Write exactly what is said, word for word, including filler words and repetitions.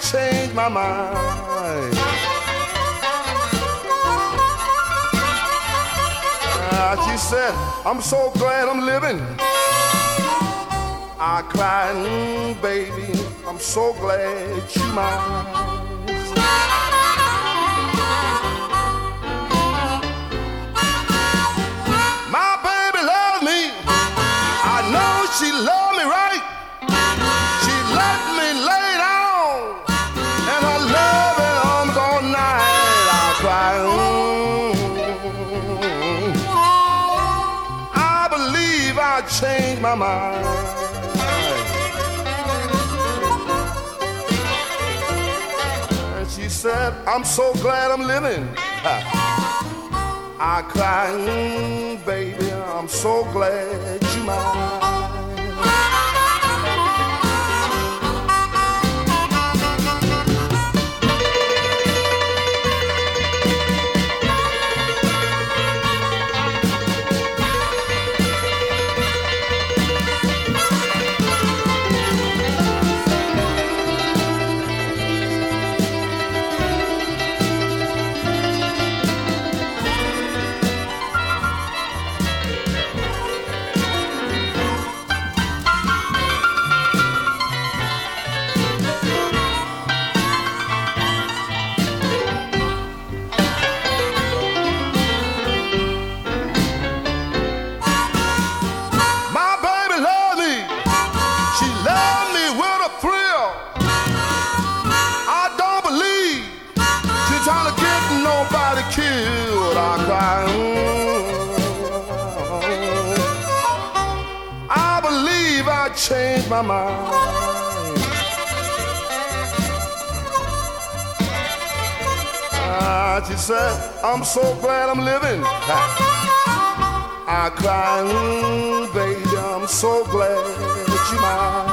changed my mind. Uh, she said, I'm so glad I'm living. I cried, mm, baby, I'm so glad you're mine. My baby loves me. I know she loves me right. She let me lay down in her loving arms all night. I cry, mm, I believe I changed my mind. She said, I'm so glad I'm living. I cry, mm, baby, I'm so glad you're mine. Killed, I cry. Mm, I believe I changed my mind. Ah, she said, I'm so glad I'm living. I cry, mm, baby, I'm so glad that you're mine.